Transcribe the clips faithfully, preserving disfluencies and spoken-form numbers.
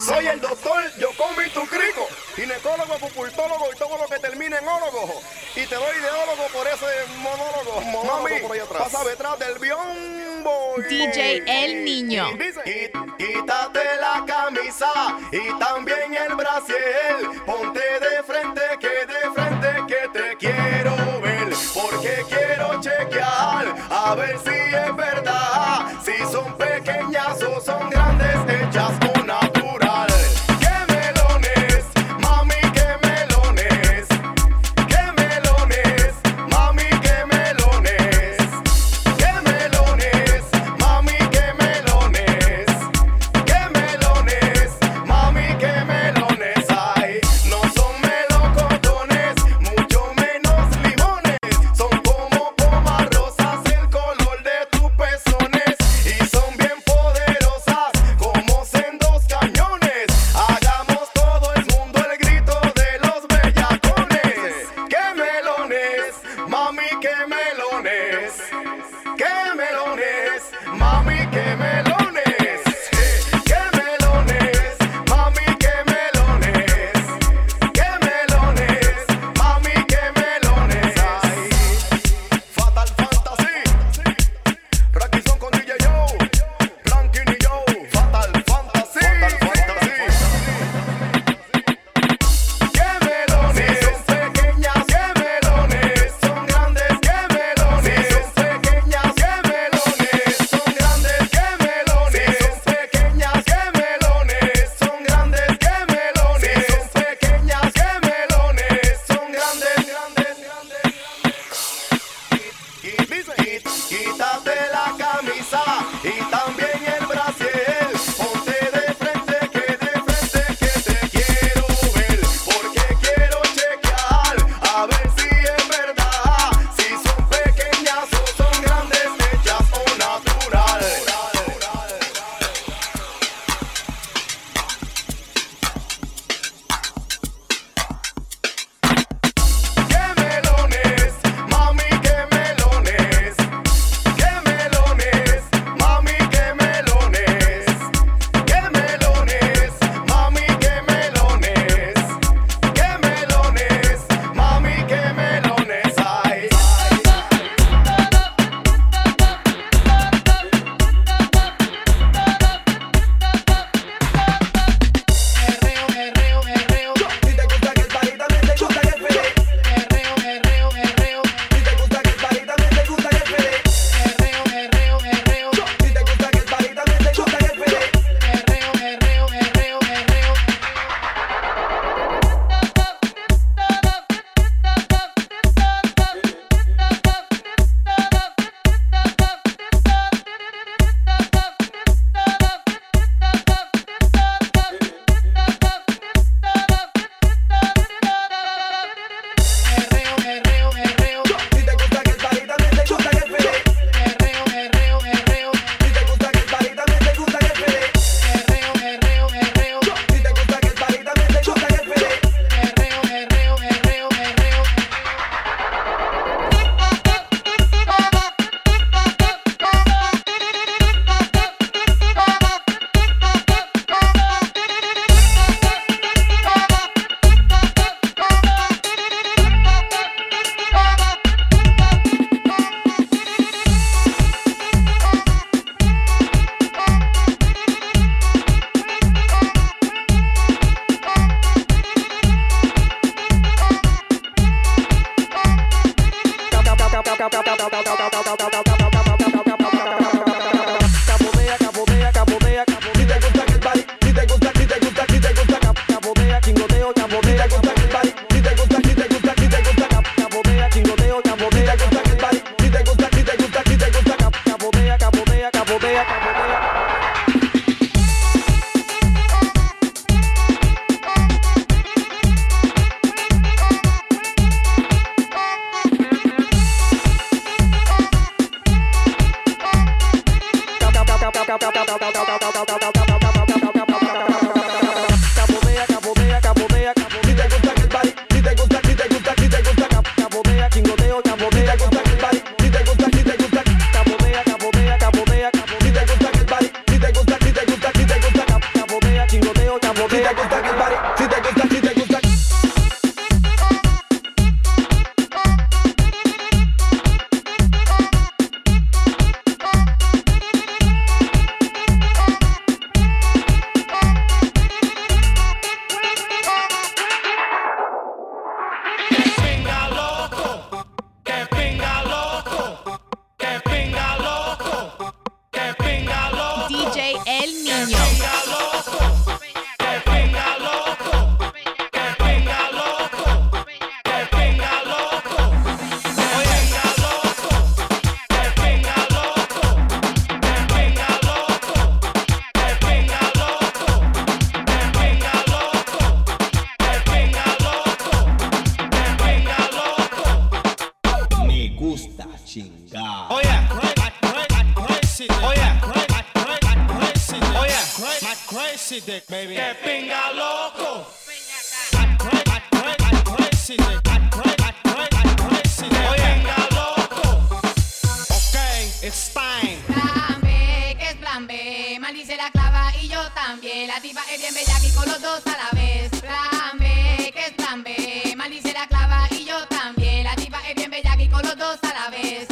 Soy el doctor Yocomi Tucrico, ginecólogo, pupultólogo y todo lo que termine en ólogo. Y te doy ideólogo por ese monólogo. monólogo Mami, por ahí atrás. Pasa detrás del biombo. D J El Niño. Y dice, "Qui- quítate la camisa y también el brasier. Ponte de frente, que de frente que te quiero ver. Porque quiero chequear a ver si es verdad. Si son pequeñas o son grandes, hechas con natural. ¡Qué melones, mami, qué melones! ¡Qué melones, mami, qué melones! ¡Qué melones, mami, qué melones! ¡Qué melones, mami, qué melones! ¡Ay! No son melocotones, mucho menos limones. Son como pomas rosas, el color de tus pezones. Y son bien poderosas, como sendo dick, baby. ¡Que pinga loco! ¡Pinga loco! Okay, it's time. Plan B, ¿qué es plan B? Maldice la clava y yo también. La tipa es bien bella aquí con los dos a la vez. Plan B, ¿qué es plan B? Maldice la clava y yo también. La tipa es bien bella aquí con los dos a la vez.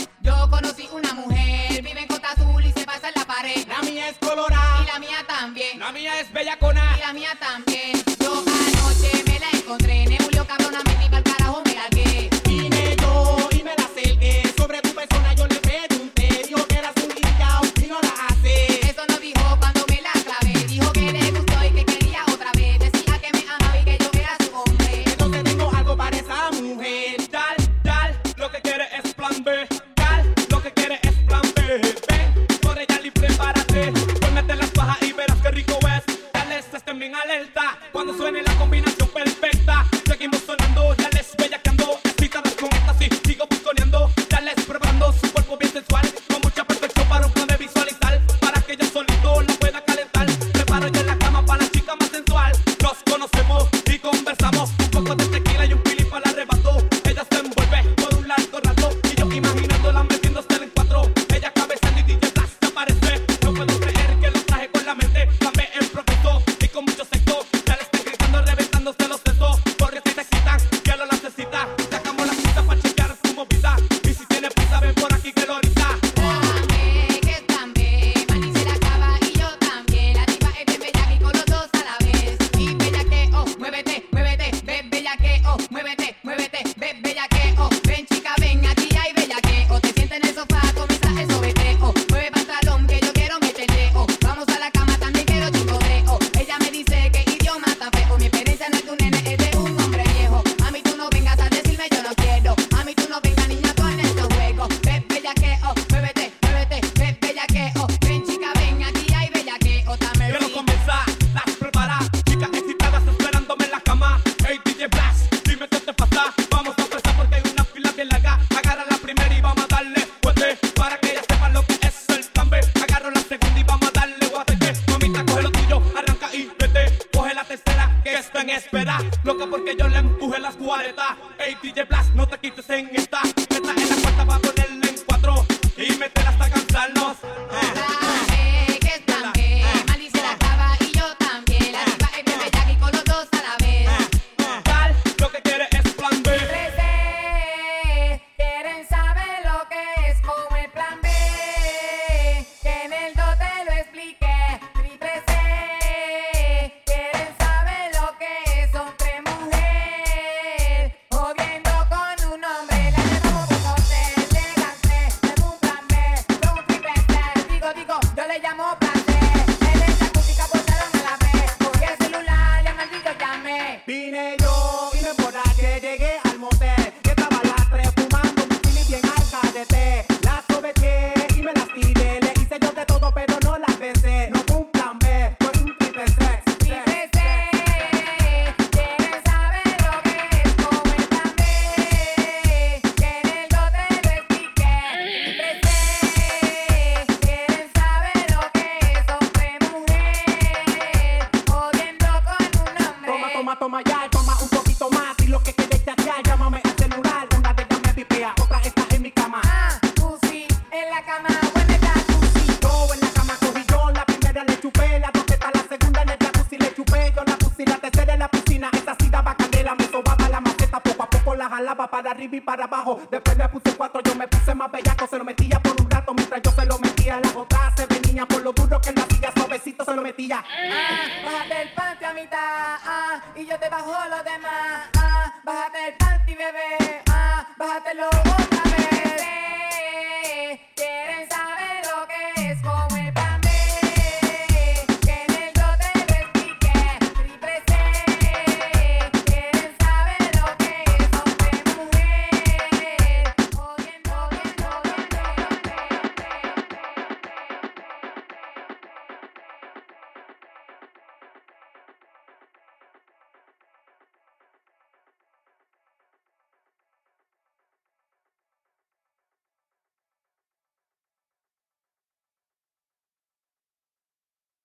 Yo conocí una mujer, vive en Costa Azul y se pasa en la pared. La mía es colorada Y la mía también. La mía es bellacona Y la mía también. Yo anoche me la encontré. Nebulio cabrona, me iba al carajo, me largué. Vine yo y me la acerqué. Sobre tu persona yo le pregunté. Dijo que eras un guillao y no la hace. Eso no dijo cuando me la clavé. Dijo que le gustó y que quería otra vez. Decía que me amaba y que yo era su hombre. Entonces tengo algo para esa mujer. Dal, dal, lo que quiere es plan B. Dal, lo que quiere es plan B. Ven, corre ya y prepárate. Póngate las fajas y verás qué rico es. Dale, estás también alerta. Cuando suene la combinación perfecta. Seguimos sonando, dale, bellaqueando. Excitadas con éxtasis, sigo busconeando. Dale, probando su cuerpo bien sensual. Con mucha perfección para un plan de visualizar. Para que yo solito la pueda calentar. Preparo yo la cama para la chica más sensual. Nos conocemos y conversamos. Un poco de tequila y un pili para el arrebato. Ella se envuelve por un largo rato. Y yo imaginándola metiéndose en cuatro. Ella cabezando y D J Blas se aparece. No puedo creer que lo traje con la mente. Dame el profundo y con mucho sexo. Ya le están gritando, reventándose los sesos. Porque si te quitan, que lo necesita. Sacamos la cita para chequear su movida. Y si tiene prisa, ven por aquí que lo ahorita. Plan B, ¿qué es plan B? Maldice la clava y yo también. La tipa es bien bella aquí con los dos a la vez. Y bella que oh, muévete, muévete. Ve bella que oh, muévete, muévete. Ve bella que oh, ven chica, ven aquí hay bella que oh. Te sientes en el sofá, comienza el sobeteo. Mueve pantalón que yo quiero meterte oh. Vamos a la cama, también quiero chicoteo. Ella me dice que idioma tan feo. Mi experiencia no es de un nene, es de un hombre viejo. A mí tú no vengas a decirme yo no quiero. A mí tú no vengas niña tú en estos juegos. Ve bella que oh, muévete, muévete. Ve bella que oh, ven chica, ven aquí hay bella que oh. Dame Quiero ring. comenzar, las prepara. Chicas excitadas esperándome en la cama. Hey D J Blas, dime qué te pasa. Vamos a empezar porque hay una fila bien larga. Agarra la primera y vamos a darle fuerte. Para que ella sepa lo que es el plan B. Agarro la segunda y vamos a darle guateque. Mamita, coge lo tuyo, arranca y vete. Coge la tercera que está en espera. Loca porque yo le empuje las cuarenta. Hey D J Blas, no te quites en esta. Esta es la cuarta, va a ponerle en cuatro. Y meterla hasta cansarnos. Eh. Plan B, ¿qué es plan B? Maldice la clava y yo también. La tipa es bien bella aquí con los dos a la vez. Tal, lo que quiere es plan B. Triple C, quieren saber lo que es como el plan B. Que en el dos te lo expliqué. Triple C, quieren saber lo que es hombre-mujer. Jodiendo con un hombre. La llamamos conocer, le gansé. Tengo un plan B, tengo un triple C. Digo, digo, yo le llamo plan C. Él es acústica, botaron a la vez. Cogí el celular, le maldito llamé. Vine yo y me emborraché. Llegué al motel que estaba a las tres fumando un chili bien al cadete. Las sobeté y me las tiré. Le hice yo de todo pero no las besé. No fue un plan B, fue un triple C. Triple C, quieren saber lo que es como el plan B. Que en el dos te lo expliqué. Triple C, quieren saber lo que es hombre-mujer. Jodiendo con un hombre. Toma, toma, toma ya, toma un poquito más. Y lo que quieres chatear, llámame al celular. Una de ellas me vipea, otra está en mi cama. Ah, pussy, en la cama, buena está pussy. Yo en la cama cogí yo, la primera le chupé, la dos está la segunda en el jacuzzi le chupé, yo la puse la tercera en la piscina, esa sí daba candela, me sobaba la maceta, poco a poco la jalaba para arriba y para abajo, después le puse cuatro, yo me puse más bellaco, se lo metía por un rato, mientras yo se lo metía, las otras se venían por lo duro que la hacía, suavecito se lo metía. Ah, bájate el panty a mitad, ah, y yo te bajo lo demás, ah, bájate el panty, bebé, ah, bájatelo otra